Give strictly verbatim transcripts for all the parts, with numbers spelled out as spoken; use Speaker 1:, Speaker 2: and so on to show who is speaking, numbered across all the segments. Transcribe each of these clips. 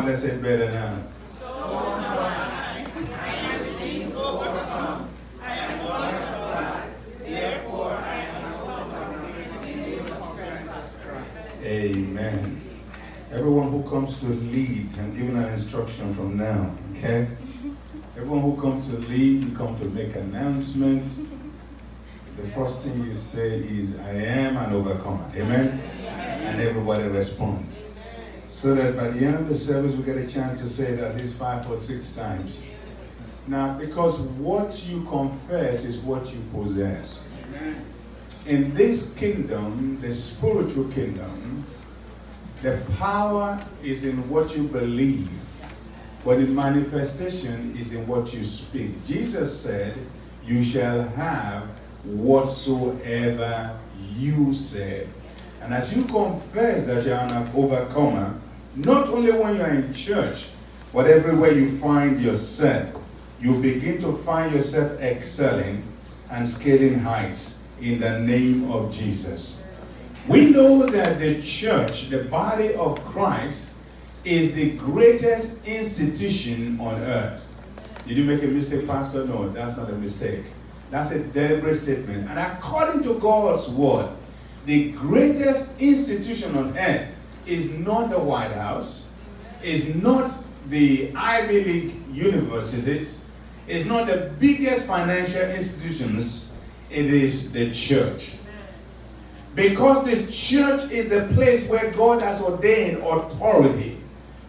Speaker 1: let's say it better now. Amen. Everyone who comes to lead, I'm giving an instruction from now, okay? Everyone who comes to lead, you come to make an announcement. The first thing you say is, I am an overcomer. Amen? And everybody responds. So that by the end of the service, we get a chance to say it at least five or six times. Now, because what you confess is what you possess. In this kingdom, the spiritual kingdom, the power is in what you believe, but the manifestation is in what you speak. Jesus said, you shall have whatsoever you said. And as you confess that you are an overcomer, not only when you are in church, but everywhere you find yourself, you begin to find yourself excelling and scaling heights in the name of Jesus. We know that the church, the body of Christ, is the greatest institution on earth. Did you make a mistake, Pastor? No, that's not a mistake. That's a deliberate statement. And according to God's word, the greatest institution on earth is not the White House, is not the Ivy League universities, is not the biggest financial institutions, it is the church. Because the church is a place where God has ordained authority,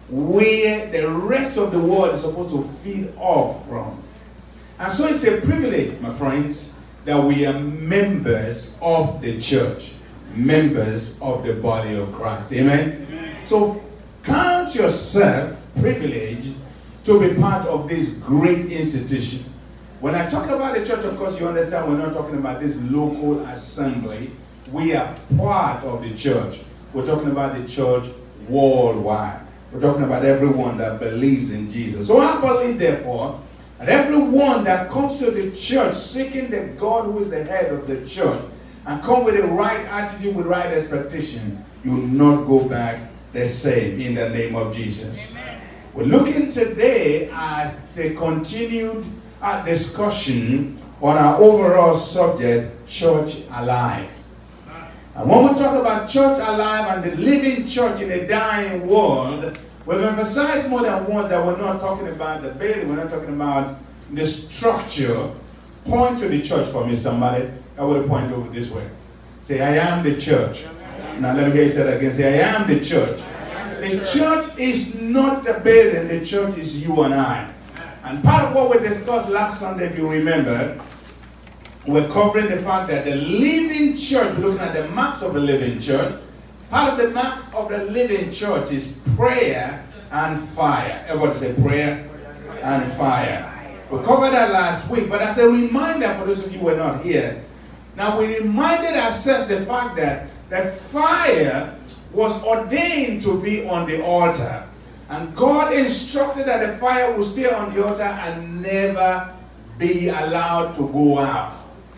Speaker 1: where the rest of the world is supposed to feed off from. And so it's a privilege, my friends, that we are members of the church, members of the body of Christ. Amen? Amen. So count yourself privileged to be part of this great institution. When I talk about the church, of course, you understand we're not talking about this local assembly. We are part of the church. We're talking about the church worldwide. We're talking about everyone that believes in Jesus. So I believe, therefore, that everyone that comes to the church seeking the God who is the head of the church and come with the right attitude, with right expectation, you will not go back the same in the name of Jesus. Amen. We're looking today at the continued uh, discussion on our overall subject, Church Alive. And when we talk about church alive and the living church in a dying world, we've emphasized more than once that we're not talking about the building, we're not talking about the structure. Point to the church for me, somebody. I will point over this way. Say, I am the church. Now let me hear you say that again. Say, I am the church. The church is not the building, the church is you and I. And part of what we discussed last Sunday, if you remember, we're covering the fact that the living church, we're looking at the marks of the living church. Part of the marks of the living church is prayer and fire. Everybody say prayer and fire. We covered that last week, but as a reminder for those of you who were not here, now we reminded ourselves the fact that the fire was ordained to be on the altar. And God instructed that the fire will stay on the altar and never be allowed to go out.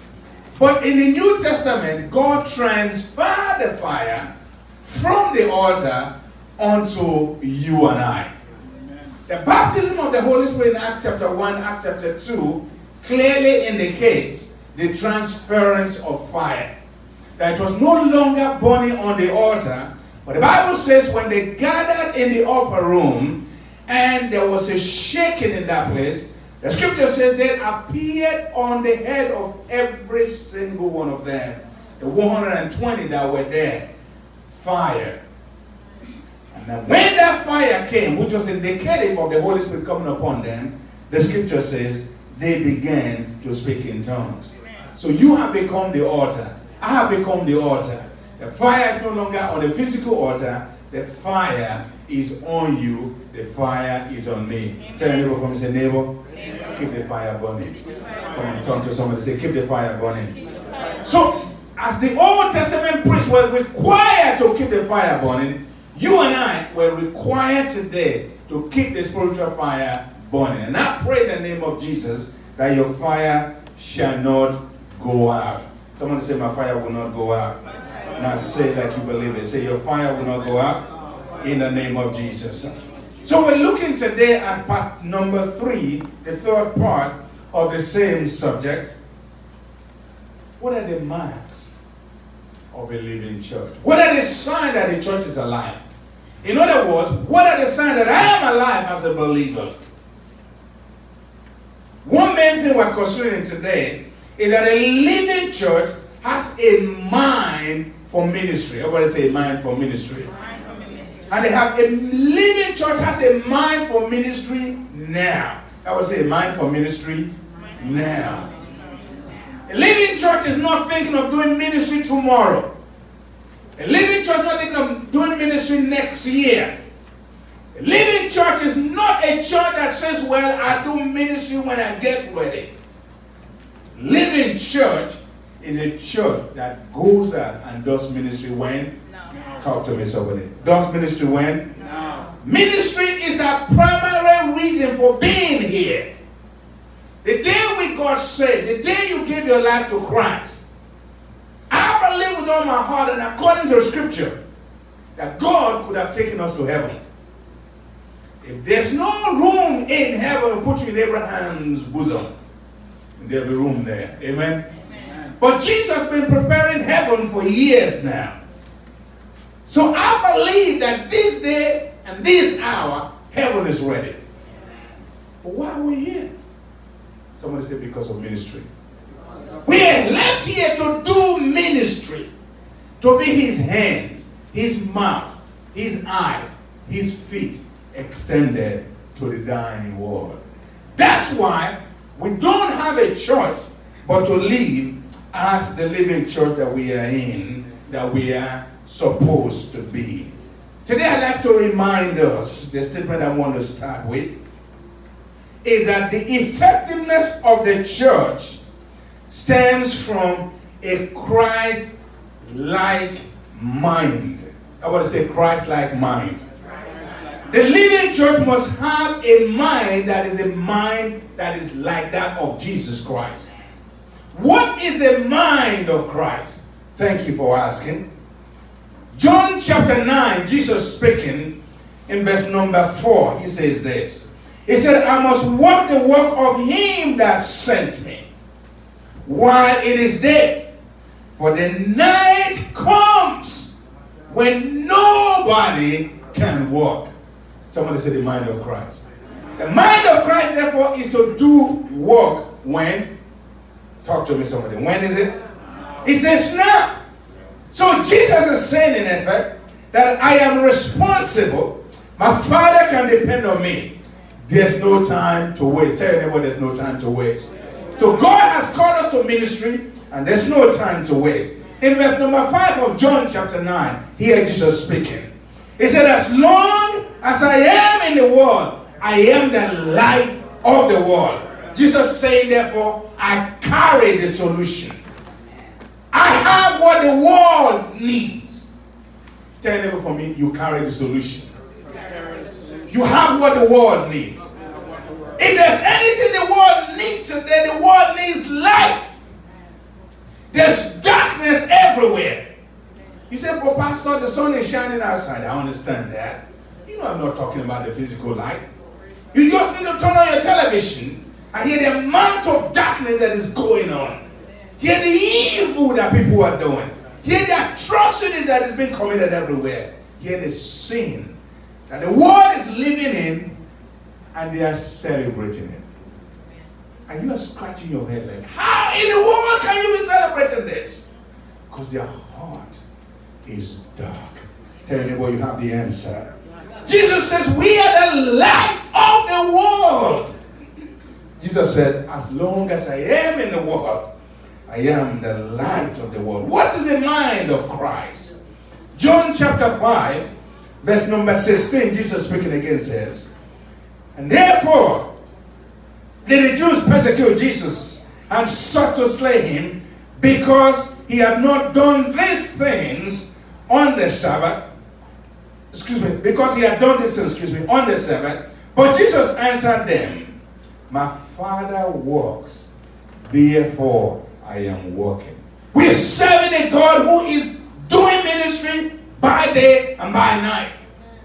Speaker 1: But in the New Testament, God transferred the fire from the altar onto you and I. Amen. The baptism of the Holy Spirit in Acts chapter one, Acts chapter two, clearly indicates the transference of fire. That it was no longer burning on the altar, but the Bible says when they gathered in the upper room and there was a shaking in that place, the scripture says they appeared on the head of every single one of them. The one hundred twenty that were there. Fire. And now when that fire came, which was indicative of the Holy Spirit coming upon them, the scripture says they began to speak in tongues. So you have become the altar. I have become the altar. The fire is no longer on the physical altar. The fire is on you. The fire is on me. Tell your neighbor for me, say, neighbor, neighbor. Keep the fire burning. Come on, turn to somebody, say, keep the fire burning. So, as the Old Testament priests were required to keep the fire burning, you and I were required today to keep the spiritual fire burning. And I pray in the name of Jesus that your fire shall not go out. Somebody say, my fire will not go out. Now say it like you believe it. Say, your fire will not go out in the name of Jesus. So we're looking today at part number three, the third part of the same subject. What are the marks of a living church? What are the signs that the church is alive? In other words, what are the signs that I am alive as a believer? One main thing we're considering today is that a living church has a mind for ministry. Everybody say a mind for ministry.
Speaker 2: Mind for ministry.
Speaker 1: And they have a living church has a mind for ministry now. I would say a mind for ministry now. A living church is not thinking of doing ministry tomorrow. A living church is not thinking of doing ministry next year. A living church is not a church that says, well, I do ministry when I get ready. Living church is a church that goes out and does ministry when?
Speaker 2: No.
Speaker 1: Talk to me, somebody. Does ministry when?
Speaker 2: No.
Speaker 1: Ministry is our primary reason for being here. The day we got saved, the day you gave your life to Christ, I believe with all my heart and according to the scripture that God could have taken us to heaven. If there's no room in heaven to put you in Abraham's bosom, there'll be room there. Amen? Amen. But Jesus has been preparing heaven for years now. So I believe that this day and this hour, heaven is ready. But why are we here? Somebody say because of ministry. We are left here to do ministry. To be his hands, his mouth, his eyes, his feet extended to the dying world. That's why we don't have a choice but to live as the living church that we are in, that we are supposed to be. Today I'd like to remind us, the statement I want to start with, is that the effectiveness of the church stems from a Christ-like mind. I want to say Christ-like mind. The living church must have a mind that is a mind that is like that of Jesus Christ. What is a mind of Christ? Thank you for asking. John chapter nine, Jesus speaking in verse number four, he says this. He said, I must work the work of him that sent me while it is day. For the night comes when nobody can work. Somebody say the mind of Christ. The mind of Christ, therefore, is to do work when? Talk to me, somebody. When is it? He says now. So Jesus is saying, in effect, that I am responsible. My Father can depend on me. There's no time to waste. Tell your neighbor there's no time to waste. So God has called us to ministry, and there's no time to waste. In verse number five of John chapter nine, here Jesus speaking. He said, as long as I am in the world, I am the light of the world. Jesus saying, therefore, I carry the solution. I have what the world needs. Tell your neighbor for me, you carry the solution. You have what the world needs. If there's anything the world needs today, the world needs light. There's darkness everywhere. You say, but Pastor, the sun is shining outside. I understand that. You know I'm not talking about the physical light. You just need to turn on your television and hear the amount of darkness that is going on. Hear the evil that people are doing. Hear the atrocities that is being committed everywhere. Hear the sin that the world is living in, and they are celebrating it. And you are scratching your head like, how in the world can you be celebrating this? Because their heart is dark. Tell your neighbor you have the answer. Jesus says, we are the light of the world. Jesus said, as long as I am in the world, I am the light of the world. What is the mind of Christ? John chapter five, verse number sixteen, Jesus speaking again says, and therefore did the Jews persecute Jesus and sought to slay him because he had not done these things on the Sabbath. Excuse me, because he had done this, excuse me, on the Sabbath. But Jesus answered them, my Father works, therefore I am working. We are serving a God who is doing ministry by day and by night.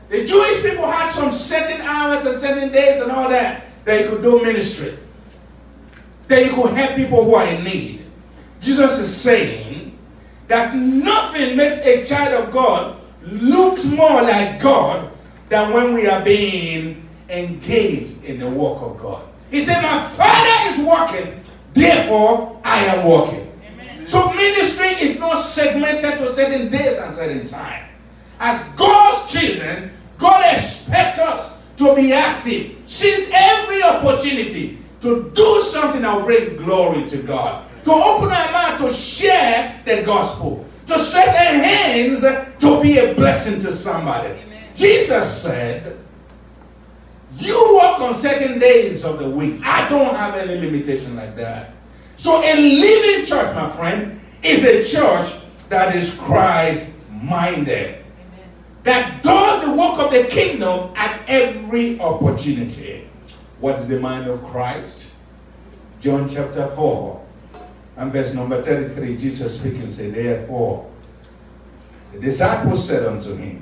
Speaker 1: The Jewish people had some certain hours and certain days and all that that you could do ministry. That you could help people who are in need. Jesus is saying that nothing makes a child of God look more like God than when we are being engaged in the work of God. He said, my Father is working, therefore I am working. Amen. So ministry is not segmented to certain days and certain time. As God's children, God expects us to be active, seize every opportunity to do something that will bring glory to God, to open our mouth to share the gospel, to stretch our hands to be a blessing to somebody. Amen. Jesus said, you work on certain days of the week. I don't have any limitation like that. So a living church, my friend, is a church that is Christ-minded, that does the work of the kingdom at every opportunity. What is the mind of Christ? John chapter four and verse number thirty-three, Jesus speaking, said, therefore, the disciples said unto him,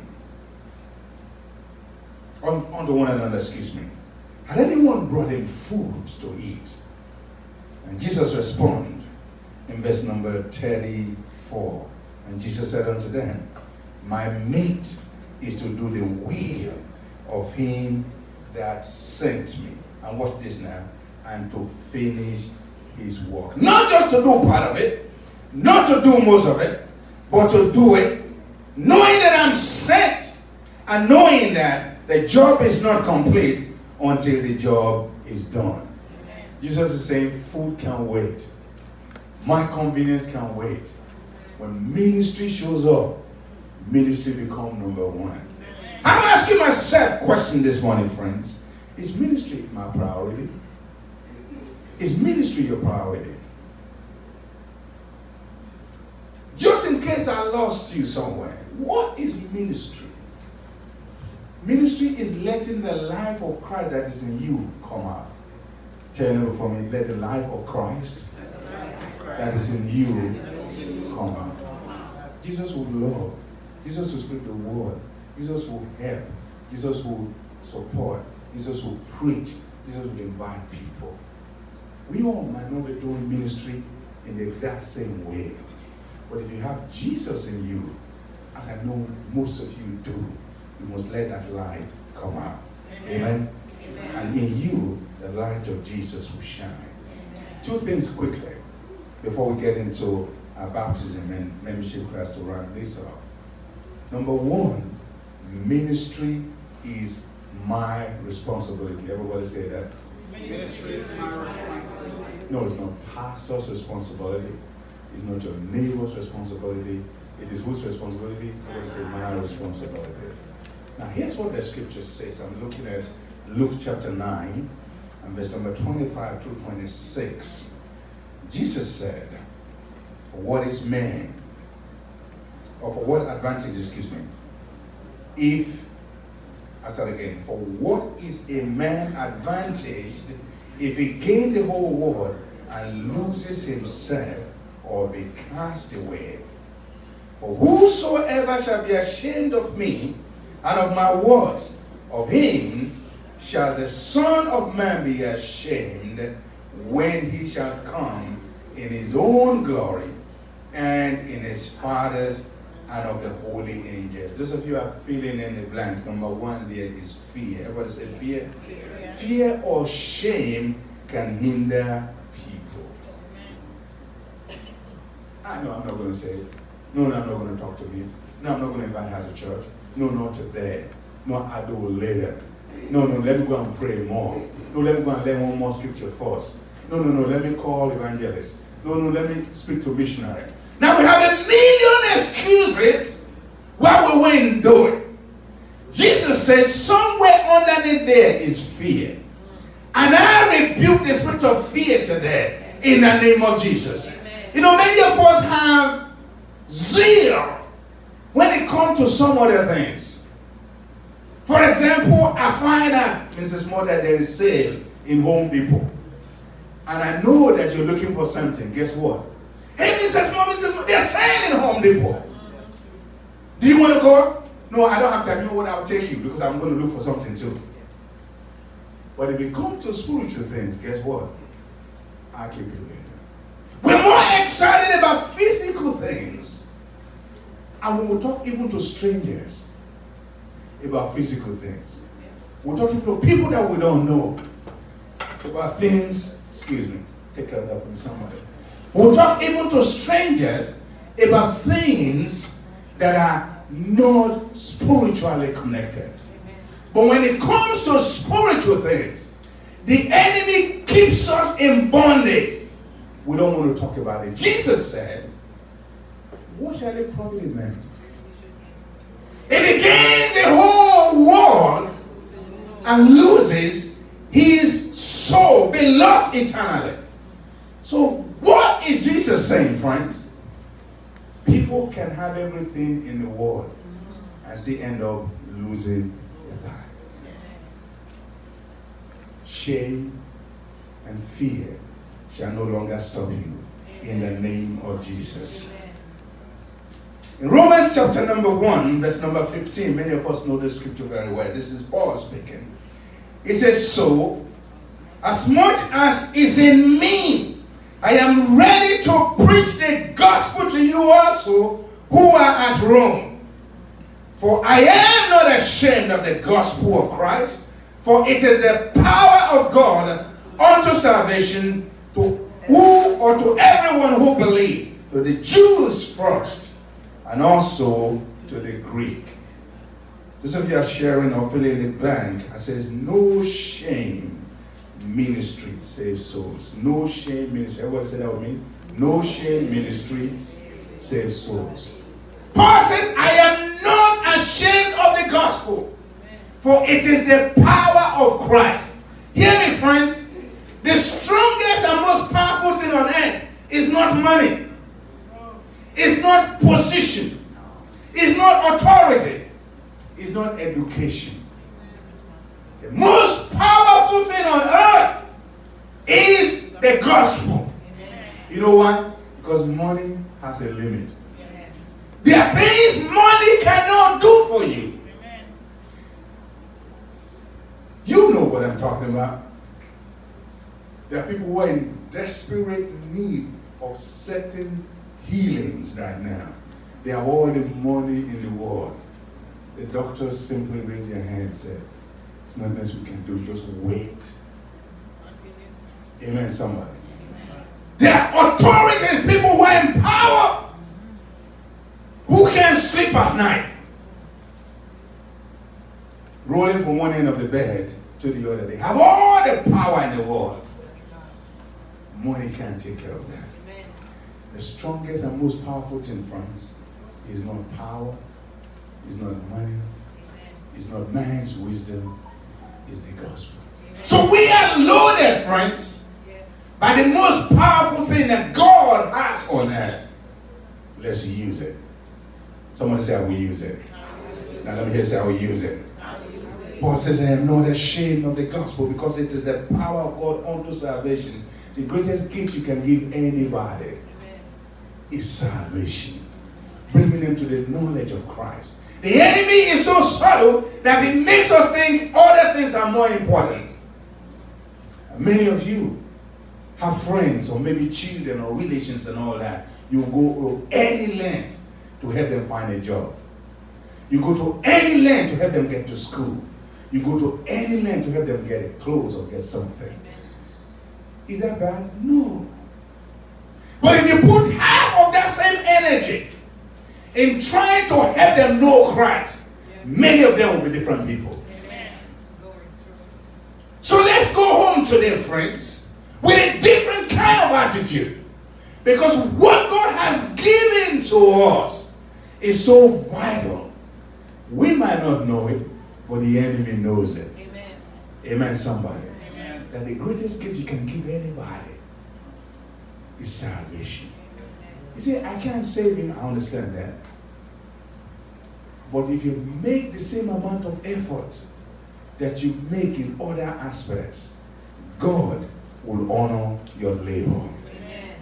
Speaker 1: on, on the one another, excuse me, had anyone brought him food to eat? And Jesus responded in verse number thirty-four, and Jesus said unto them, my meat is to do the will of him that sent me. And watch this now. And to finish his work. Not just to do part of it, not to do most of it, but to do it, knowing that I'm sent, and knowing that the job is not complete until the job is done. Amen. Jesus is saying food can wait. My convenience can wait. When ministry shows up, ministry become number one. I'm asking myself a question this morning, friends. Is ministry my priority? Is ministry your priority? Just in case I lost you somewhere, what is ministry? Ministry is letting the life of Christ that is in you come out. Tell your neighbor for me, let the life of Christ that is in you come out. Jesus will love. Jesus will speak the word. Jesus will help. Jesus will support. Jesus will preach. Jesus will invite people. We all might not be doing ministry in the exact same way. But if you have Jesus in you, as I know most of you do, you must let that light come out. Amen? Amen? And in you, the light of Jesus will shine. Amen. Two things quickly before we get into our baptism and membership class to round this up. Number one, ministry is my responsibility. Everybody say that.
Speaker 2: Ministry is my responsibility.
Speaker 1: No, it's not pastor's responsibility. It's not your neighbor's responsibility. It is whose responsibility? Everybody say my responsibility. Now here's what the scripture says. I'm looking at Luke chapter nine and verse number twenty-five through twenty-six. Jesus said, for what is man? Or for what advantage, excuse me, if, I start again, for what is a man advantaged if he gain the whole world and loses himself or be cast away? For whosoever shall be ashamed of me and of my words, of him shall the Son of Man be ashamed when he shall come in his own glory and in his Father's and of the holy angels. Those of you are filling in the blank. Number one there is fear. Everybody say fear. Fear, fear or shame can hinder people. I know I'm not going to say it. No, no, I'm not going to talk to him. No, I'm not going to invite her to church. No, not today. No, I'll do it later. No, no, let me go and pray more. No, let me go and learn one more scripture first. No, no, no, let me call evangelists. No, no, let me speak to missionary. Now we have a million excuses why we wouldn't do it. Jesus says somewhere underneath there is fear. And I rebuke the spirit of fear today in the name of Jesus. Amen. You know, many of us have zeal when it comes to some other things. For example, I find out, Missus Moore, that there is sale in Home Depot. And I know that you're looking for something. Guess what? Hey, Missus Moore, Missus Moore, they're selling in Home Depot. Do you want to go? No, I don't have time. You know what? I'll take you because I'm going to look for something too. But if it comes to spiritual things, guess what? I'll keep it later. We're more excited about physical things. And we will talk even to strangers about physical things. We're talking to people that we don't know about things. Excuse me. Take care of that for me, somebody. We'll talk even to strangers about things that are not spiritually connected. But when it comes to spiritual things, the enemy keeps us in bondage. We don't want to talk about it. Jesus said, what shall it profit a man? If he gains the whole world and loses his soul, be lost eternally. So what is Jesus saying, friends? People can have everything in the world and still end up losing their life. Shame and fear shall no longer stop you in the name of Jesus. In Romans chapter number one, verse number fifteen, many of us know the scripture very well. This is Paul speaking. He says, so, as much as is in me, I am ready to preach the gospel to you also who are at Rome. For I am not ashamed of the gospel of Christ, for it is the power of God unto salvation to who or to everyone who believes, to the Jews first, and also to the Greek. Those of you are sharing or filling the blank, it says, no shame ministry saves souls. No shame ministry. Everybody say that with me. No shame ministry saves souls. Paul says, I am not ashamed of the gospel, for it is the power of Christ. Hear me, friends. The strongest and most powerful thing on earth is not money. It's not position. It's not authority. It's not education. The most powerful thing on earth is the gospel. You know why? Because money has a limit. There are things money cannot do for you. You know what I'm talking about. There are people who are in desperate need of certain healings right now. They have all the money in the world. The doctors simply raise their hand and say, it's nothing else we can do, just wait. Amen, somebody. There are authorities, people who are in power, who can't sleep at night, rolling from one end of the bed to the other. They have all the power in the world. Money can't take care of that. Amen. The strongest and most powerful thing, friends, is not power, is not money, Amen. Is not man's wisdom, is the gospel. Amen. So we are loaded, friends, yes. by the most powerful thing that God has on earth. Let's use it. Somebody say, I will use it. Now let me hear say, I will use it. Paul says, I am not ashamed of the gospel because it is the power of God unto salvation. The greatest gift you can give anybody Amen. Is salvation. Bringing them to the knowledge of Christ. The enemy is so subtle that he makes us think other things are more important. Many of you have friends or maybe children or relations and all that. You go to any length to help them find a job. You go to any length to help them get to school. You go to any length to help them get clothes or get something. Is that bad? No. But if you put half of that same energy in trying to help them know Christ, many of them will be different people. Amen. So let's go home today, friends, with a different kind of attitude. Because what God has given to us is so vital. We might not know it, but the enemy knows it. Amen, Amen somebody. Amen. That the greatest gift you can give anybody is salvation. You say, I can't save him. I understand that. But if you make the same amount of effort that you make in other aspects, God will honor your labor. Amen.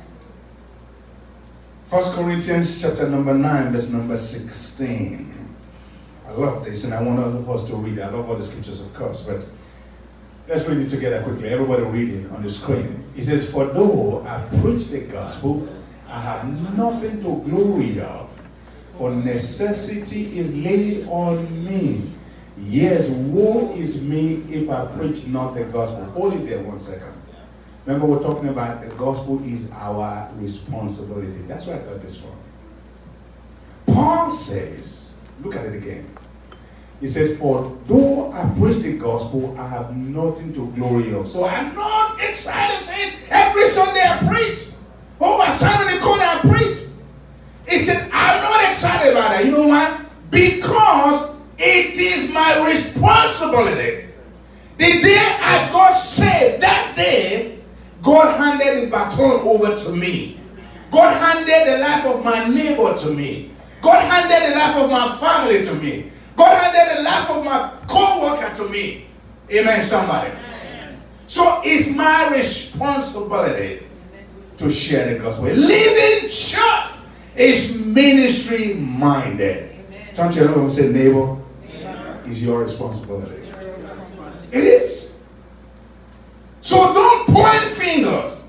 Speaker 1: First Corinthians chapter number nine, verse number sixteen. I love this, and I want all of us to read it. I love all the scriptures, of course, but let's read it together quickly. Everybody read it on the screen. It says, for though I preach the gospel, I have nothing to glory of, for necessity is laid on me. Yes, woe is me if I preach not the gospel. Hold it there one second. Remember, we're talking about the gospel is our responsibility. That's where I got this from. Paul says, look at it again. He said, for though I preach the gospel, I have nothing to glory of. So I'm not excited saying every Sunday I preach. Oh, I stand on the corner and preach. He said, I'm not excited about that. You know why? Because it is my responsibility. The day I got saved, that day, God handed the baton over to me. God handed the life of my neighbor to me. God handed the life of my family to me. God handed the life of my co-worker to me. Amen, somebody. Amen. So it's my responsibility to share the gospel. Living church is ministry minded. Don't you know what I'm saying, neighbor? It's your responsibility. It is. So don't point fingers.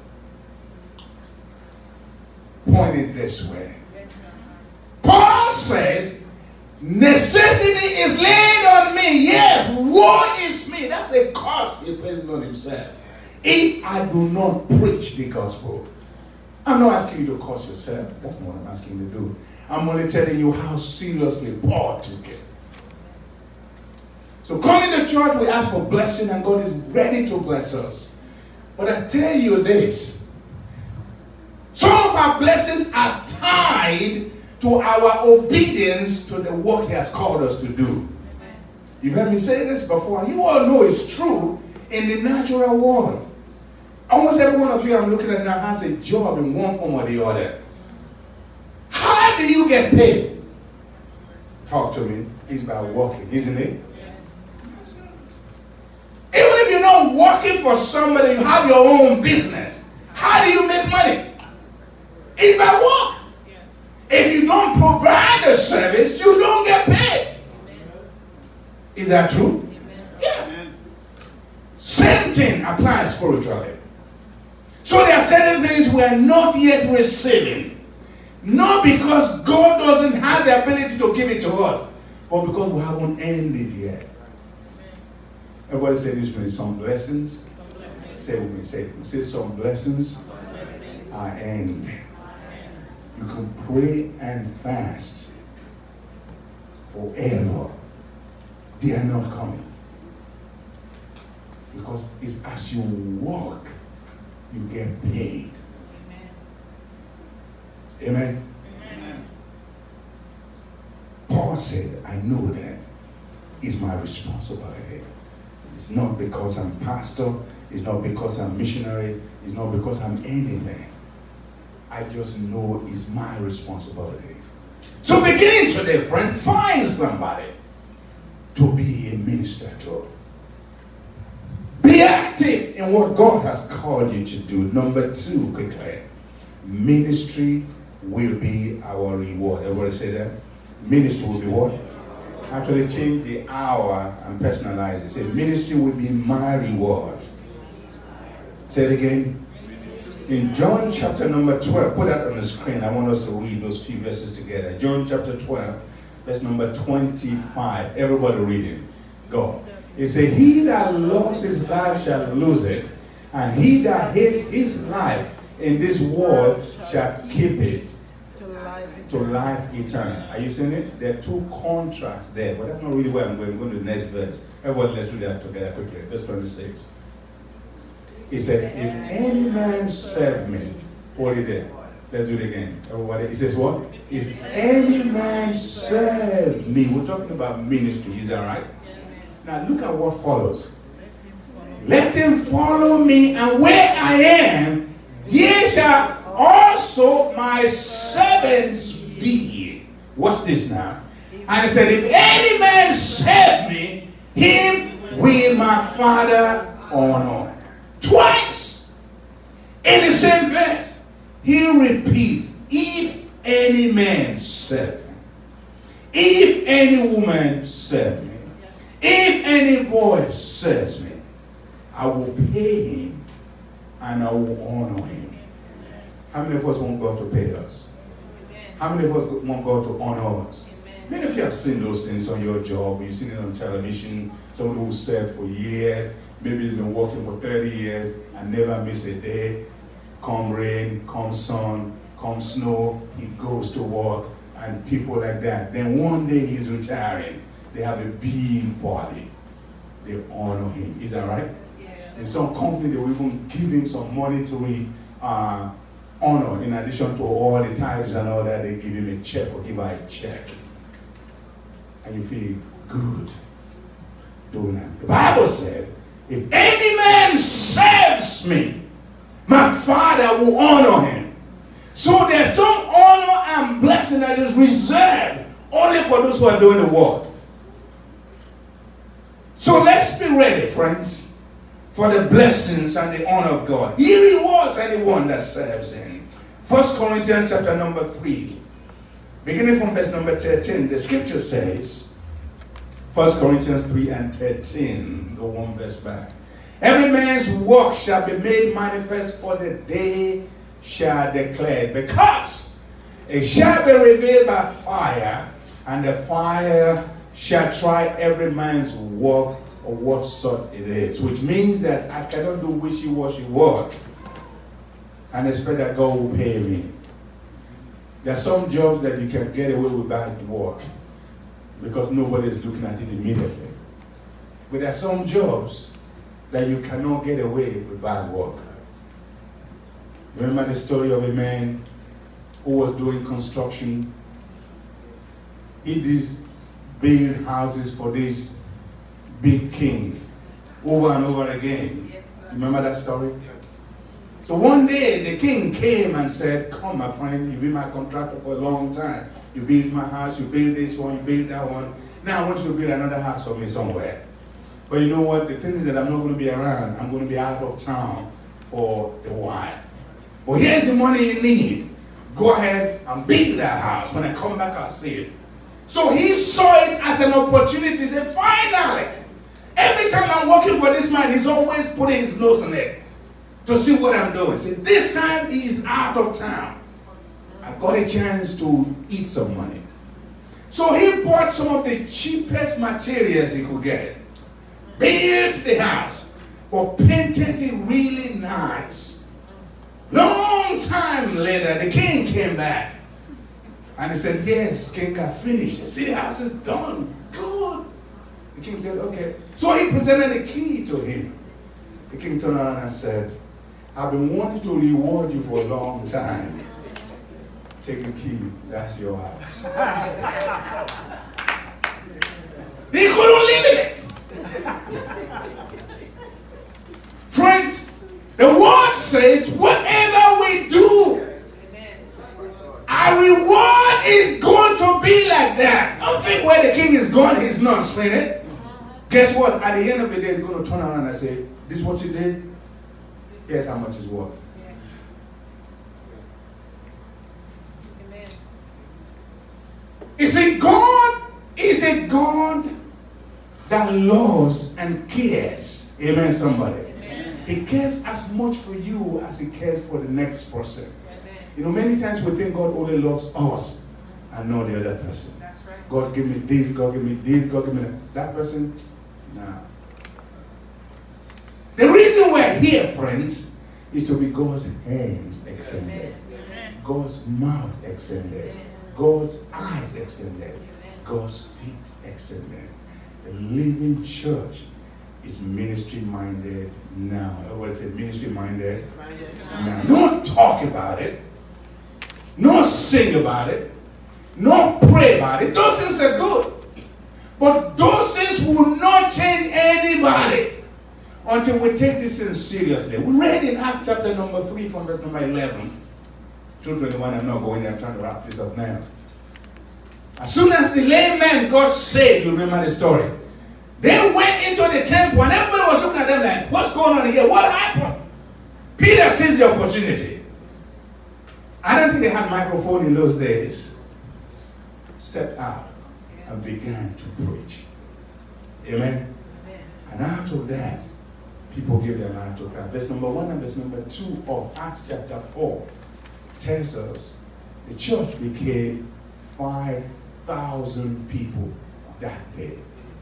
Speaker 1: Point it this way. Paul says, necessity is laid on me. Yes, woe is me. That's a curse he places on himself. If I do not preach the gospel, I'm not asking you to curse yourself. That's not what I'm asking you to do. I'm only telling you how seriously Paul took it. So coming to church, we ask for blessing, and God is ready to bless us. But I tell you this, some of our blessings are tied to our obedience to the work he has called us to do. You've heard me say this before. You all know it's true in the natural world. Almost every one of you I'm looking at now has a job in one form or the other. How do you get paid? Talk to me. It's by working, isn't it? Even if you're not working for somebody, you have your own business. How do you make money? It's by work. If you don't provide a service, you don't get paid. Is that true? Yeah. Same thing applies spiritually. So there are certain things we are not yet receiving. Not because God doesn't have the ability to give it to us, but because we haven't ended yet. Everybody say this with me. Some blessings. Say it with me. Say it. Say some blessings are end. You can pray and fast forever. They are not coming. Because it's as you walk, you get paid. Amen. Amen. Paul said, I know that it's my responsibility. It's not because I'm pastor. It's not because I'm missionary. It's not because I'm anything. I just know it's my responsibility. So beginning today, friend, find somebody to be a minister to. Be active in what God has called you to do. Number two, quickly. Ministry will be our reward. Everybody say that? Ministry will be what? Actually change the hour and personalize it. Say, ministry will be my reward. Say it again. In John chapter number twelve, put that on the screen. I want us to read those few verses together. John chapter twelve, verse number twenty-five. Everybody read it. Go. It says, he that loves his life shall lose it, and he that hates his life in this world shall keep it to life, to life eternal. Are you seeing it? There are two contrasts there, but that's not really where I'm going. I'm going to the next verse. Everybody, let's read that together quickly. Verse twenty-six. He said, if any man serve me, hold it there. Let's do it again. Everybody, he says what? If any man serve me. We're talking about ministry, is that right? Now look at what follows. Let him follow me, and where I am, there shall also my servants be. Watch this now. And he said, if any man serve me, him will my Father honor. Twice in the same verse, he repeats, if any man serve him. If any woman serve me, if any boy serves me, I will pay him and I will honor him. How many of us want God to pay us? How many of us want God to honor us? Many of you have seen those things on your job. You've seen it on television. Someone who served for years. Maybe he's been working for thirty years and never miss a day. Come rain, come sun, come snow, he goes to work, and people like that. Then one day he's retiring. They have a big party. They honor him. Is that right? Yeah. In some company, they will even give him some monetary uh, honor. In addition to all the titles and all that, they give him a check or give her a check. And you feel good doing that. The Bible said, if any man serves me, my Father will honor him. So there's some honor and blessing that is reserved only for those who are doing the work. So let's be ready, friends, for the blessings and the honor of God. He rewards anyone that serves him. First Corinthians chapter number three, beginning from verse number thirteen, the scripture says, First Corinthians three and thirteen, go one verse back. Every man's work shall be made manifest, for the day shall declare it, because it shall be revealed by fire, and the fire shall try every man's work or what sort it is. Which means that I cannot do wishy-washy work and expect that God will pay me. There are some jobs that you can get away with bad work because nobody is looking at it immediately. But there are some jobs that you cannot get away with bad work. Remember the story of a man who was doing construction. He did build houses for this big king over and over again. Yes, remember that story? So one day the king came and said, come my friend, you've been my contractor for a long time. You build my house, you build this one, you build that one. Now I want you to build another house for me somewhere. But you know what? The thing is that I'm not going to be around. I'm going to be out of town for a while. But here's the money you need. Go ahead and build that house. When I come back, I'll see it. So he saw it as an opportunity. He said, finally, every time I'm working for this man, he's always putting his nose in it to see what I'm doing. He said, this time he's out of town. I got a chance to eat some money. So he bought some of the cheapest materials he could get. Built the house, but painted it really nice. Long time later, the king came back. And he said, yes, king, I finished it. See, the house is done. Good. The king said, okay. So he presented the key to him. The king turned around and said, I've been wanting to reward you for a long time. Take the key. That's your house. He couldn't live in it. Friends, the word says, whatever we do, our reward is going to be like that. Don't think where the king is gone, he's not seen it. Guess what? At the end of the day, he's going to turn around and say, this is what you did? Here's how much it's worth. Amen. You see, God is a God that loves and cares. Amen, somebody. Amen. He cares as much for you as he cares for the next person. Amen. You know, many times we think God only loves us and not the other person. That's right. God give me this, God give me this, God give me that. That person, nah. The reason we're here, friends, is to be God's hands extended, Amen. God's mouth extended, Amen. God's eyes extended, Amen. God's feet extended. The living church is ministry-minded now. Everybody say ministry-minded now. Don't talk about it. Not sing about it. Not pray about it. Those things are good. But those things will not change anybody until we take this thing seriously. We read in Acts chapter number three from verse number eleven. two twenty-one, I'm not going there. I'm trying to wrap this up now. As soon as the lame man got saved, you remember the story. They went into the temple and everybody was looking at them like, what's going on here? What happened? Peter sees the opportunity. I don't think they had microphone in those days. Stepped out and began to preach. Amen? And out of that, people gave their life to Christ. Verse number one and verse number two of Acts chapter four tells us the church became five thousand people that day.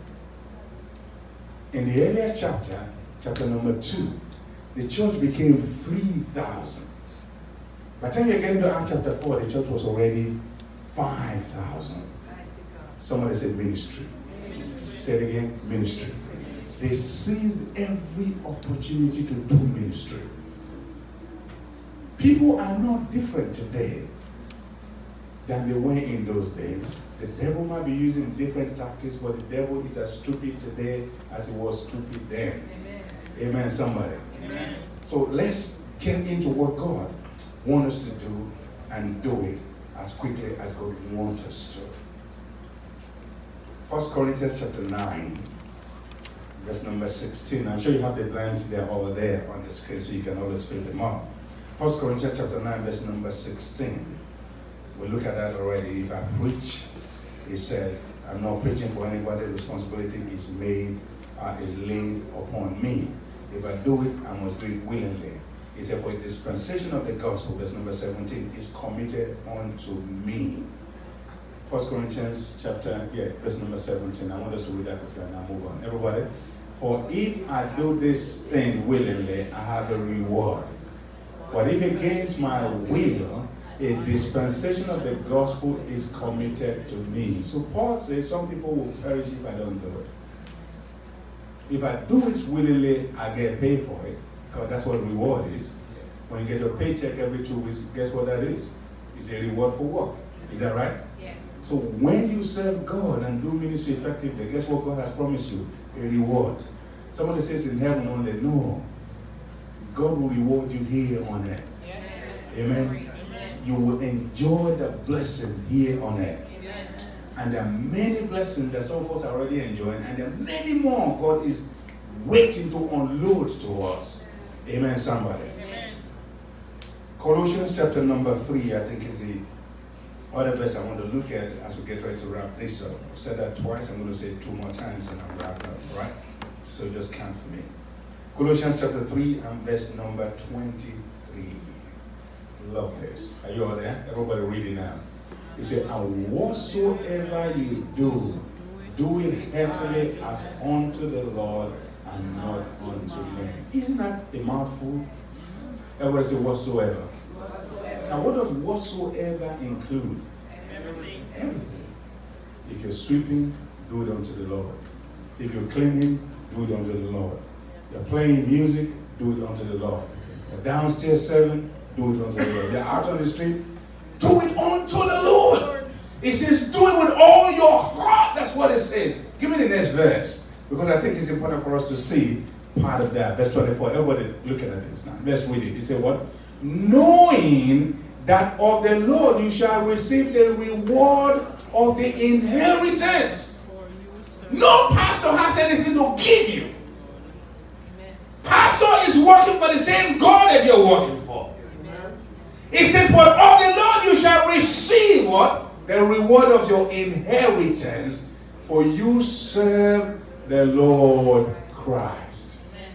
Speaker 1: In the earlier chapter, chapter number two, the church became three thousand. By the time you get into Acts chapter four, the church was already five thousand. Somebody said ministry. ministry. Say it again, ministry. They seized every opportunity to do ministry. People are not different today than they were in those days. The devil might be using different tactics, but the devil is as stupid today as he was stupid then. Amen, Amen somebody. Amen. So let's get into what God wants us to do and do it as quickly as God wants us to. First Corinthians chapter nine, verse number sixteen. I'm sure you have the blanks there over there on the screen so you can always fill them up. First Corinthians chapter nine, verse number sixteen. We'll look at that already. If I preach, he said, I'm not preaching for anybody. Responsibility is made, uh, is laid upon me. If I do it, I must do it willingly. He said, for the dispensation of the gospel, verse number seventeen, is committed unto me. First Corinthians chapter, yeah, verse number seventeen. I want us to read that quickly and I'll move on. Everybody. For if I do this thing willingly, I have a reward. But if against my will, a dispensation of the gospel is committed to me. So Paul says some people will perish if I don't do it. If I do it willingly, I get paid for it. Because that's what reward is. When you get your paycheck every two weeks, guess what that is? It's a reward for work. Is that right? Yes. So when you serve God and do ministry effectively, guess what God has promised you? A reward. Somebody says in heaven only, no. God will reward you here on earth. Yes. Amen. Amen. You will enjoy the blessing here on earth. Amen. And there are many blessings that some of us are already enjoying, and there are many more God is waiting to unload to us. Amen, somebody. Amen. Colossians chapter number three, I think, is the other verse I want to look at as we get ready to wrap this up. I've said that twice. I'm going to say it two more times and I'll wrap up, right? So just count for me. Colossians chapter three and verse number twenty-three. Love this. Are you all there? Everybody read it now. He said, and whatsoever you do, do it heartily as unto the Lord and not unto men. Isn't that a mouthful? Everybody say whatsoever. whatsoever. Now what does whatsoever include? Everything. Everything. If you're sweeping, do it unto the Lord. If you're cleaning, do it unto the Lord. You're playing music, do it unto the Lord. You're downstairs serving, do it unto the Lord. You're out on the street, do it unto the Lord. It says, do it with all your heart. That's what it says. Give me the next verse, because I think it's important for us to see part of that. Verse twenty-four. Everybody looking at this now. Let's read it. It said what? Knowing that of the Lord you shall receive the reward of the inheritance. No pastor has anything to give you. Pastor is working for the same God that you're working for. It says, but of the Lord you shall receive what? The reward of your inheritance, for you serve the Lord Christ. Amen.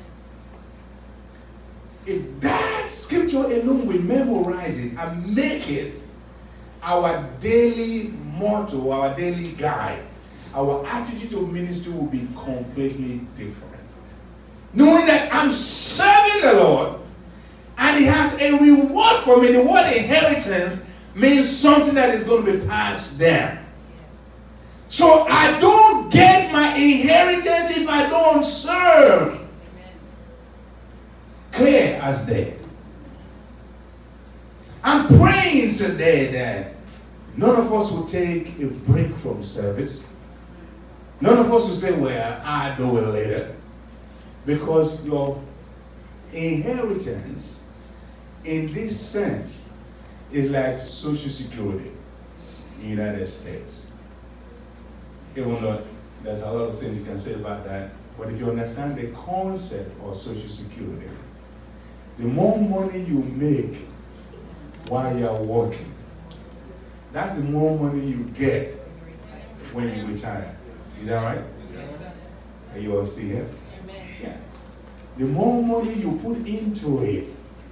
Speaker 1: If that scripture alone, we memorize it and make it our daily motto, our daily guide, our attitude to ministry will be completely different. Knowing that I'm serving the Lord and He has a reward for me. The word inheritance means something that is going to be passed down. So I don't get my inheritance if I don't serve. Amen. Clear as day. I'm praying today that none of us will take a break from service. None of us will say, well, I'll do it later. Because your inheritance in this sense is like Social Security in the United States. Even though there's a lot of things you can say about that, but if you understand the concept of Social Security, the more money you make while you're working, that's the more money you get when you retire. Is that right?
Speaker 2: Yes, sir.
Speaker 1: Are you all still here?
Speaker 3: Amen.
Speaker 1: Yeah. The more money you put into it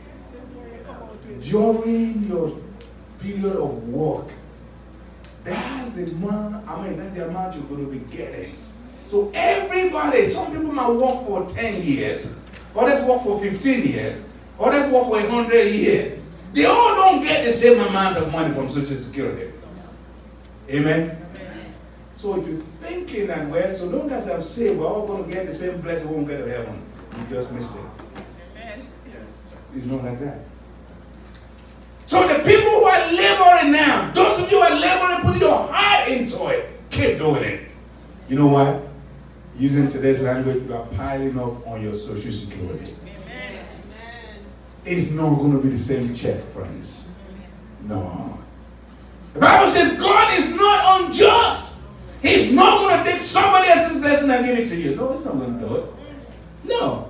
Speaker 1: during your period of work, that's the amount, I mean, that's the amount you're going to be getting. So everybody, some people might work for ten years, others work for fifteen years, others work for one hundred years. They all don't get the same amount of money from Social Security. Amen?
Speaker 3: Amen.
Speaker 1: So if you're thinking that, well, so long as I'm saved, we're all going to get the same blessing, we won't get to heaven. You just missed it.
Speaker 3: Amen.
Speaker 1: It's not like that. So the people who are laboring now, those of you who are laboring, put your heart into it, keep doing it. You know what? Using today's language, you are piling up on your Social Security.
Speaker 3: Amen.
Speaker 1: It's not going to be the same check, friends. No. The Bible says God is not unjust. He's not going to take somebody else's blessing and give it to you. No, he's not going to do it. No.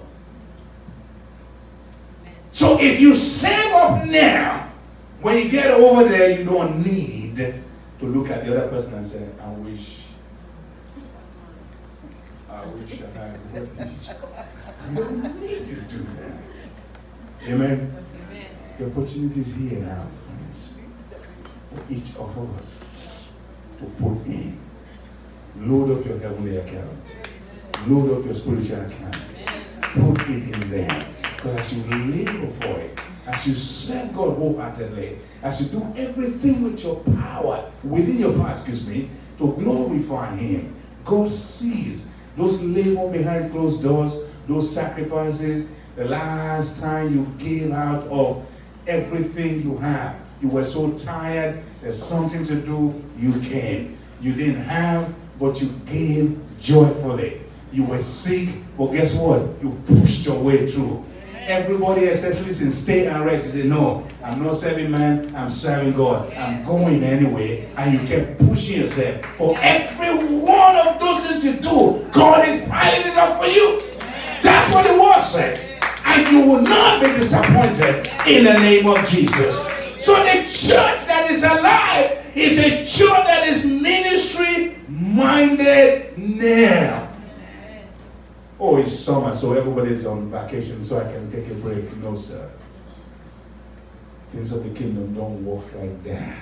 Speaker 1: So if you save up now, when you get over there, you don't need to look at the other person and say, I wish, I wish I had what you don't need to do that. Amen?
Speaker 3: Amen.
Speaker 1: The opportunity is here now, friends, for each of us to put in. Load up your heavenly account. Load up your spiritual account. Put it in there. Because as you labor for it, as you serve God wholeheartedly, as you do everything with your power, within your power, excuse me, to glorify Him, God sees those labor behind closed doors, those sacrifices, the last time you gave out of everything you have. You were so tired, there's something to do, you came. You didn't have, but you gave joyfully. You were sick, but guess what? You pushed your way through. Everybody else says, listen, stay and rest. You say, no, I'm not serving man, I'm serving God. I'm going anyway. And you kept pushing yourself. For every one of those things you do, God is piling it up for you. That's what the word says. And you will not be disappointed in the name of Jesus. So the church that is alive is a church that is ministry minded now. Oh, it's summer, so everybody's on vacation, so I can take a break. No, sir. Things of the kingdom don't work like that.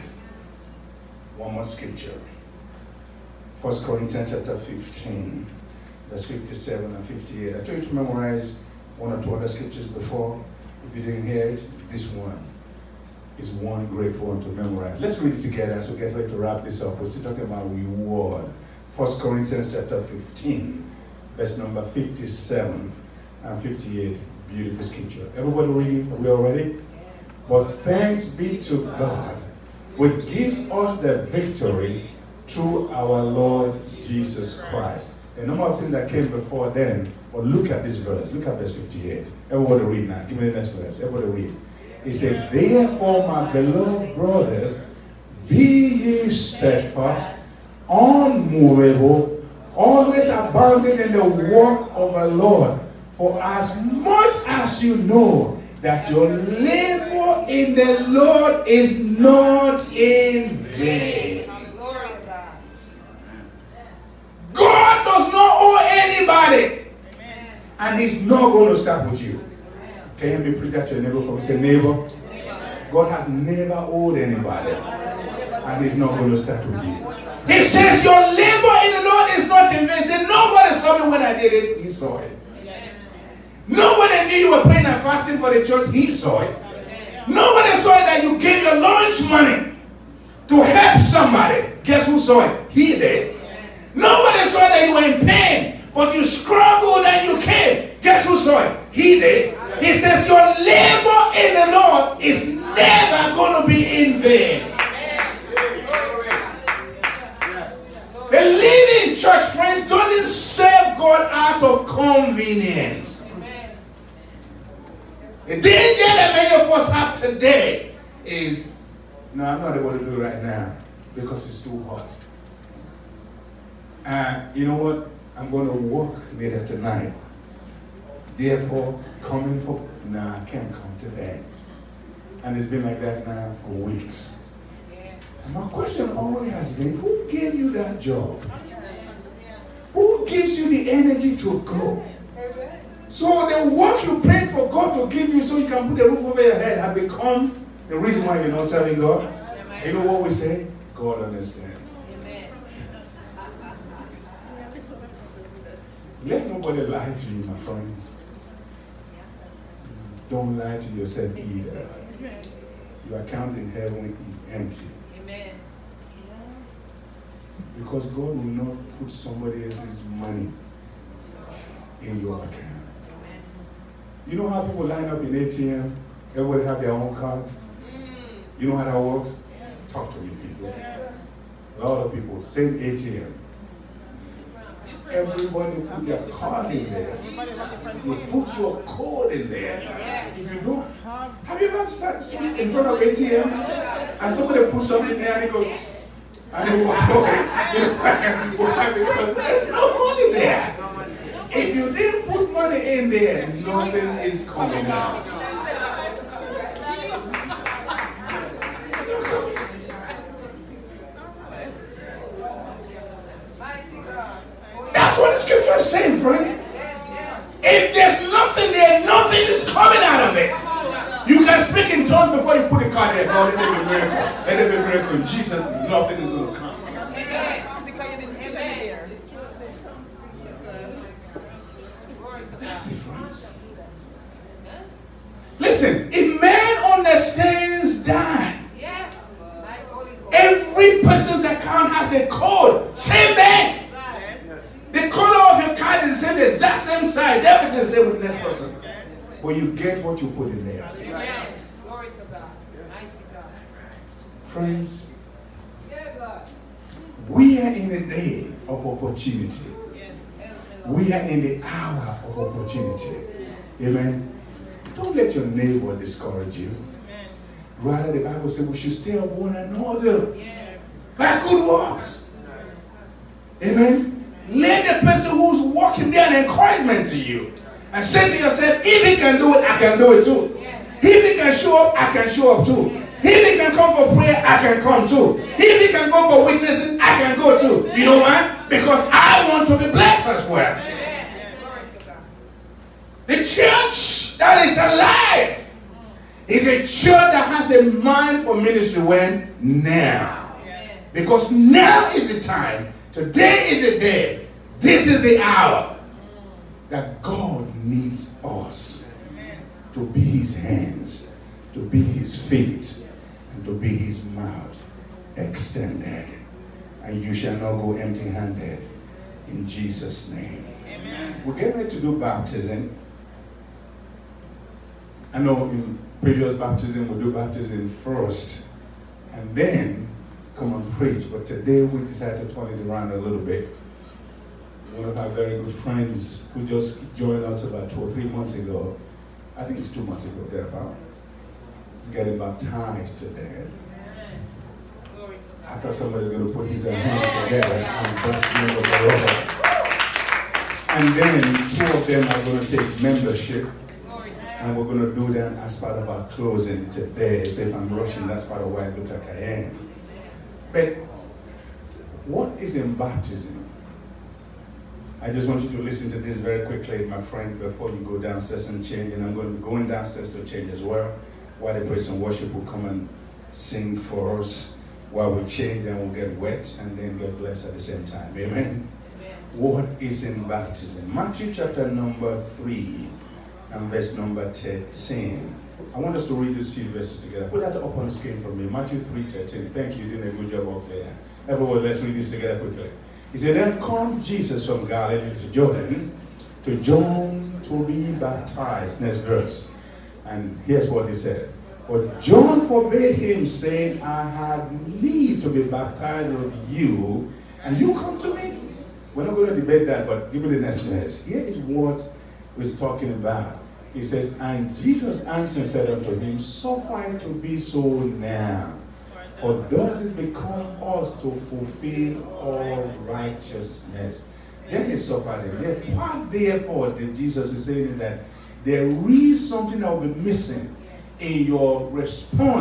Speaker 1: One more scripture. First Corinthians chapter fifteen, verse fifty-seven and fifty-eight. I told you to memorize one or two other scriptures before. If you didn't hear it, this one is one great one to memorize. Let's read it together as we get ready to wrap this up. We're still talking about reward. First Corinthians chapter fifteen. Verse number fifty-seven and fifty-eight. Beautiful scripture. Everybody reading? Are we all ready? But thanks be to God, which gives us the victory through our Lord Jesus Christ. A number of things that came before then, but look at this verse. Look at verse fifty-eight. Everybody read now. Give me the next verse. Everybody read. It said, therefore, my beloved brothers, be ye steadfast, unmovable, always abounding in the work of the Lord. For as much as you know that your labor in the Lord is not in vain.
Speaker 3: Glory to God.
Speaker 1: God does not owe anybody.
Speaker 3: Amen.
Speaker 1: And He's not going to start with you. Can you be preach that to your neighbor for me? Say, neighbor, God has never owed anybody. And He's not going to start with you. He says your labor in the Lord is not in vain. He said, nobody saw me when I did it. He saw it. Nobody knew you were praying and fasting for the church. He saw it. Nobody saw it that you gave your lunch money to help somebody. Guess who saw it? He did. Nobody saw it that you were in pain, but you struggled and you came. Guess who saw it? He did. He says your labor in the Lord is never going to be in vain. The living church, friends, doesn't serve God out of convenience. The danger that many of us have today is, no, I'm not able to do it right now because it's too hot. And you know what? I'm going to work later tonight. Therefore, coming for, no, I can't come today. And it's been like that now for weeks. And my question always has been, who gave you that job? Who gives you the energy to go? So the work you prayed for God to give you so you can put a roof over your head has become the reason why you're not serving God. You know what we say? God understands. Let nobody lie to you, my friends. Don't lie to yourself either. Your account in heaven is empty.
Speaker 3: Amen.
Speaker 1: Because God will not put somebody else's money in your account. You know how people line up in A T M? Everybody have their own card. You know how that works? Talk to me, people. A lot of people, same A T M. Everybody put their card in there. You put your code in there. If you don't, have you ever stood in front of A T M and somebody put something there and they go, and they walk away? Why? Because there's no money there. If you didn't put money in there, nothing is coming out. That's what the scripture is saying, friend. If there's nothing there, nothing is coming out of it. You can speak in tongues before you put a card there. God, let there be a miracle. Let there be a miracle. In Jesus, nothing is going to come. That's it, friends. Listen, if man understands that every person's account has a code, same bank. The color of your card is the same, the exact same size, everything is the same with the next person. But you get what you put in there.
Speaker 3: Amen. Glory to God. Mighty God.
Speaker 1: Friends, we are in a day of opportunity. We are in the hour of opportunity. Amen. Don't let your neighbor discourage you. Rather, the Bible says we should stay up one another by good works. Amen. Let the person who's walking there an encouragement to you. And say to yourself, if he can do it, I can do it too. If he can show up, I can show up too. If he can come for prayer, I can come too. If he can go for witnessing, I can go too. You know why? Because I want to be blessed as well. The church that is alive is a church that has a mind for ministry. When? Now. Because now is the time. Today is the day. This is the hour that God needs us to be his hands, to be his feet, and to be his mouth extended. And you shall not go empty-handed in Jesus' name. Amen. We're getting ready to do baptism. I know in previous baptism we do baptism first and then come and preach, but today we decided to turn it around a little bit. One of our very good friends who just joined us about two or three months ago, I think it's two months ago, thereabout, is getting baptized today. I thought somebody's going to put his hands together and bless the name of the Lord. And then two of them are going to take membership, and we're going to do that as part of our closing today. So if I'm rushing, that's part of why I look like I am. But what is in baptism? I just want you to listen to this very quickly, my friend, before you go downstairs and change. And I'm going to be going downstairs to change as well. While the praise and worship will come and sing for us while we change, and we'll get wet and then get blessed at the same time. Amen? Amen. What is in baptism? Matthew chapter number three and verse number thirteen. I want us to read these few verses together. Put that up on the screen for me. Matthew three thirteen. Thank you. You're doing a good job up there. Everyone, let's read this together quickly. He said, then come Jesus from Galilee to Jordan to John to be baptized. Next verse. And here's what he said. But John forbade him, saying, I have need to be baptized of you, and you come to me? We're not going to debate that, but give me the next verse. Here is what we're talking about. He says, and Jesus answered and said unto him, suffer it to be so now. For thus it become us to fulfill all righteousness. Then they suffered him. The part therefore that Jesus is saying is that there is something that will be missing in your response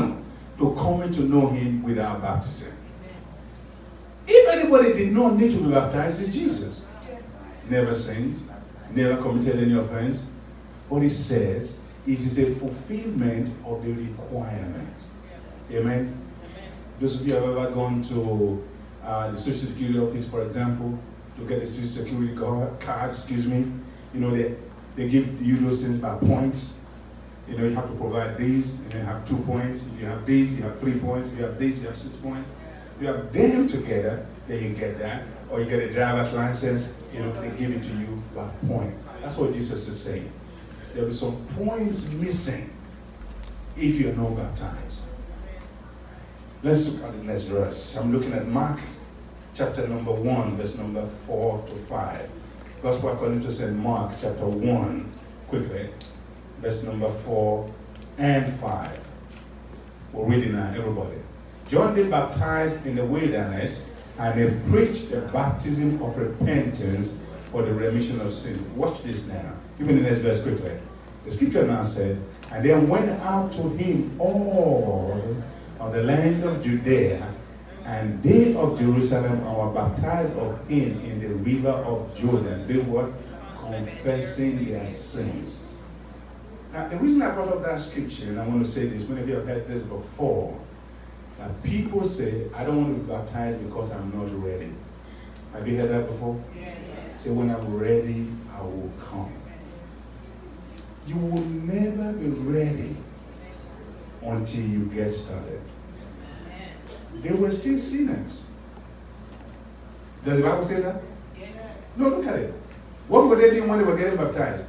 Speaker 1: to coming to know him without baptism. If anybody did not need to be baptized, it's Jesus. Never sinned, never committed any offense. But he says it is a fulfillment of the requirement. Amen. Those of you who have ever gone to uh, the Social Security office, for example, to get a Social Security card, excuse me, you know, they, they give you those things by points. You know, you have to provide these, and you have two points. If you have these, you have three points. If you have these, you have six points. If you have them together, then you get that. Or you get a driver's license, you know, they give it to you by point. That's what Jesus is saying. There will be some points missing if you're not baptized. Let's look at the next verse. I'm looking at Mark chapter number one, verse number four to five. Gospel according to Saint Mark chapter one, quickly, verse number four and five. We're reading now, everybody. John did baptize in the wilderness, and they preached the baptism of repentance for the remission of sin. Watch this now. Give me the next verse quickly. The scripture now said, and they went out to him all of the land of Judea, and they of Jerusalem were baptized of him in the river of Jordan. They were confessing their sins. Now, the reason I brought up that scripture, and I want to say this, many of you have heard this before, that people say, I don't want to be baptized because I'm not ready. Have you heard that before? Yes. Say, when I'm ready, I will come. You will never be ready until you get started. They were still sinners. Does the Bible say that? Yes. No, look at it. What were they doing when they were getting baptized?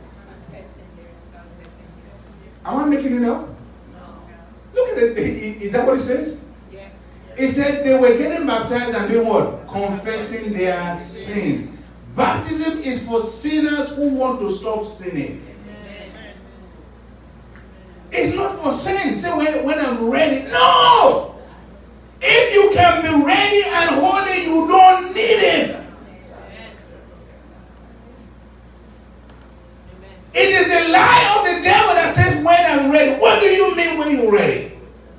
Speaker 1: Am I making it up? No. Look at it. Is that what it says? Yeah. It said they were getting baptized and doing what? Confessing their sins. Baptism is for sinners who want to stop sinning. Amen. It's not for sin. Say, when, when I'm ready. No! If you can be ready and holy, you don't need him. It is the lie of the devil that says, when I'm ready. What do you mean when you're ready?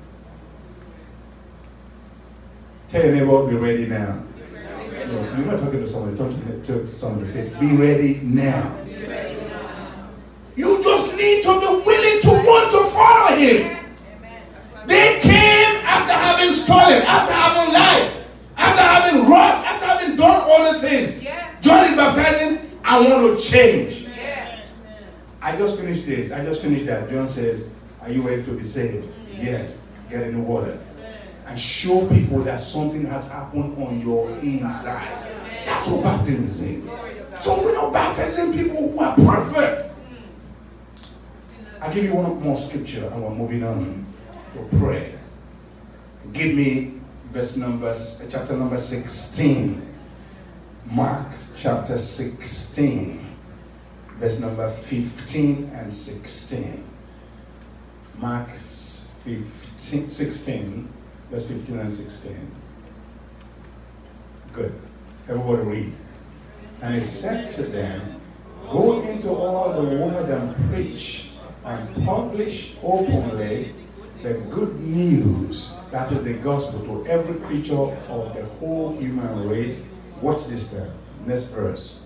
Speaker 1: Tell your neighbor, be ready now. No, you're not talking to somebody. Talking to somebody. Say, be ready now. You just need to be willing to want to follow him. They came after having stolen, after having lied, after having robbed, after having done all the things. John is baptizing, I want to change. I just finished this. I just finished that. John says, are you ready to be saved? Yes. Get in the water. And show people that something has happened on your inside. That's what baptism is in. So we're not baptizing people who are perfect. I'll give you one more scripture and we're moving on to pray. Give me verse number, chapter number sixteen. Mark chapter sixteen. Verse number fifteen and sixteen. Mark fifteen, sixteen, verse fifteen and sixteen. Good. Everybody read. And he said to them, go into all the world and preach and publish openly the good news, that is the gospel, to every creature of the whole human race. Watch this then. Next verse.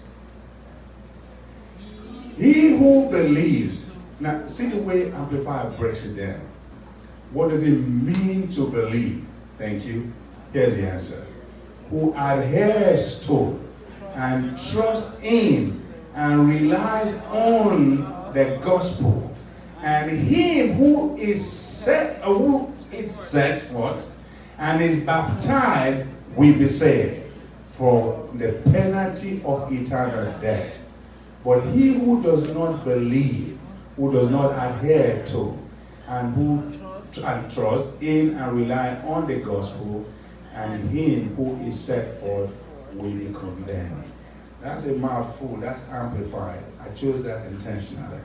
Speaker 1: He who believes. Now, see the way Amplifier breaks it down. What does it mean to believe? Thank you. Here's the answer. Who adheres to and trusts in and relies on the gospel, and him who is set, uh, who it sets forth and is baptized will be saved for the penalty of eternal death. But he who does not believe, who does not adhere to, and who and trust in and rely on the gospel, and him who is set forth will be condemned. That's a mouthful. That's amplified. I chose that intentionally.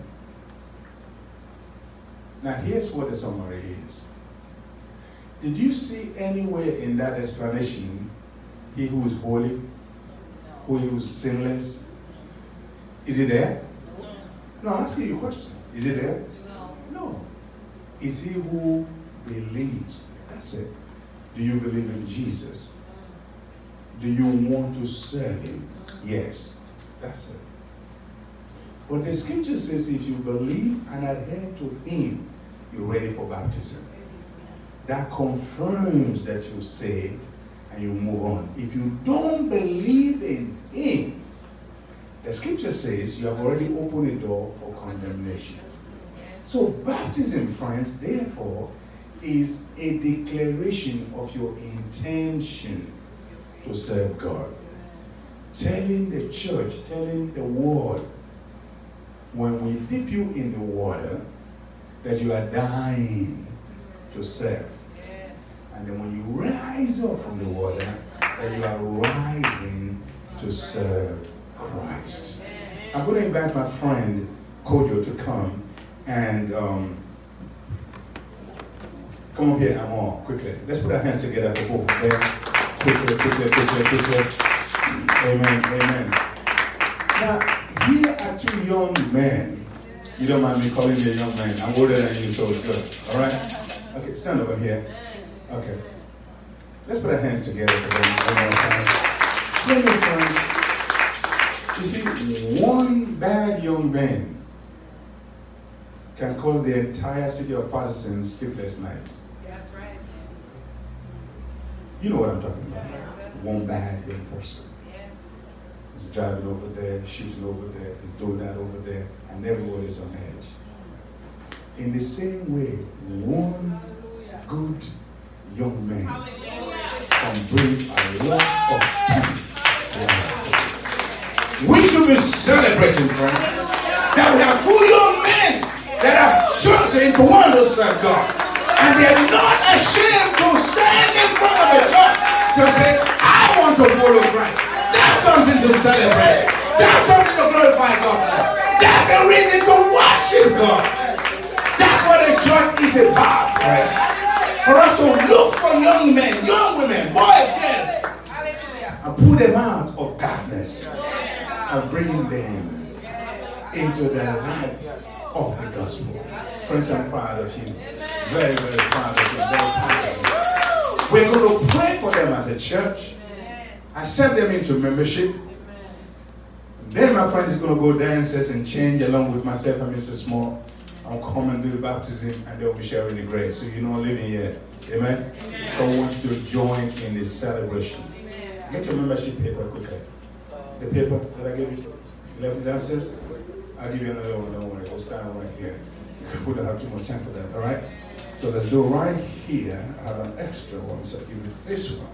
Speaker 1: Now here's what the summary is. Did you see anywhere in that explanation, he who is holy, who is sinless? Is it there? No, I'm asking you a question. Is it there? No. No. Is he who believes That's it. Do you believe in Jesus? Do you want to serve him? Yes. That's it. But the scripture says if you believe and adhere to him, you're ready for baptism. That confirms that you're saved and you move on. If you don't believe in him, the scripture says you have already opened the door for condemnation. So baptism, friends, therefore, is a declaration of your intention to serve God. Telling the church, telling the world, when we dip you in the water, that you are dying to serve. And then when you rise up from the water, that you are rising to serve Christ. I'm going to invite my friend Kojo to come and um, come up here, Amor, quickly. Let's put our hands together for both of them. Quickly, quickly, quickly, quickly. Amen, amen. Now, here are two young men. You don't mind me calling you a young man. I'm older than you, so it's good. All right? Okay, stand over here. Okay. Let's put our hands together for them one more time. Let me, friends. You see, one bad young man can cause the entire city of Patterson sleepless nights.
Speaker 3: That's right.
Speaker 1: You know what I'm talking about.
Speaker 3: Yes, sir.
Speaker 1: One bad young person.
Speaker 3: Yes.
Speaker 1: He's driving over there, shooting over there, he's doing that over there, and everybody's on edge. In the same way, one good young man can bring a lot of peace to our city. We should be celebrating, friends, that we have two young men that have chosen to want to serve God. And they're not ashamed to stand in front of the church to say, I want to follow Christ. That's something to celebrate. That's something to glorify God. That's a reason to worship God. That's what the church is about, friends. For us to look for young men, young women, boys, girls, and pull them out of darkness and bring them into the light of the gospel. Friends, I'm proud of you. Very, very proud of you. Very proud of you. We're going to pray for them as a church. Accept them into membership. Then my friend is going to go downstairs and change along with myself and Mister Small. I'll come and do the baptism and they'll be sharing the grace. So you're not living here. Amen? So I want you to join in this celebration. Get your membership paper quickly. The paper that I gave you. You left it downstairs? I'll give you another one. Don't worry. We'll start right here. We don't have too much time for that. Alright? So let's do right here. I have an extra one. So I'll give you this one.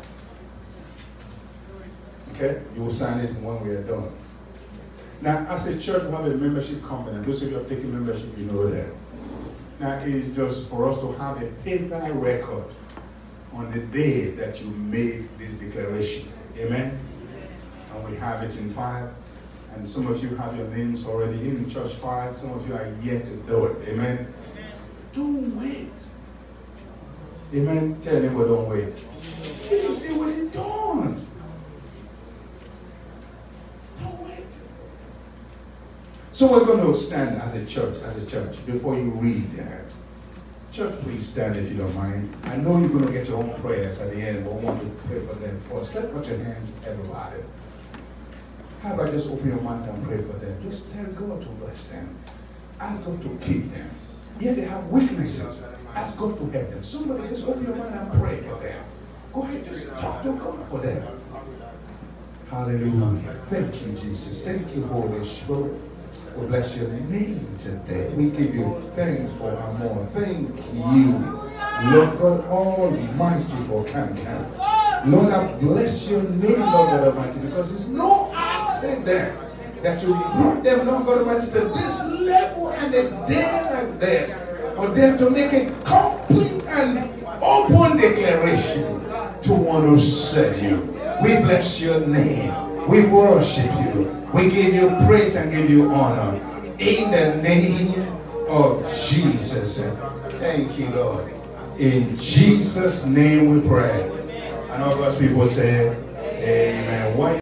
Speaker 1: Okay? You will sign it when we are done. Now, as a church, we have a membership covenant. Those of you who have taken membership, you know that. Now, it is just for us to have a paper record on the day that you made this declaration. Amen? And we have it in file. And some of you have your names already in church file. Some of you are yet to do it. Amen? Don't wait. Amen? Tell anybody, don't wait. You just say, well, don't. So we're going to stand as a church, as a church, before you read that. Church, please stand if you don't mind. I know you're going to get your own prayers at the end, but I want to pray for them first. Stretch out your hands, everybody. How about just open your mouth and pray for them? Just tell God to bless them. Ask God to keep them. Yeah, they have weaknesses. Ask God to help them. Somebody just open your mouth and pray for them. Go ahead, just talk to God for them. Hallelujah. Thank you, Jesus. Thank you, Holy Spirit. We bless your name today. We give you thanks for Amor. Thank you, Lord God Almighty, for Can-Can. Lord, I bless your name, Lord God Almighty, because it's no accident that you brought them, Lord God Almighty, to this level and a day like this, for them to make a complete and open declaration to want to serve you. We bless your name. We worship you. We give you praise and give you honor. In the name of Jesus. Thank you, Lord. In Jesus' name we pray. And all God's people say, amen. Why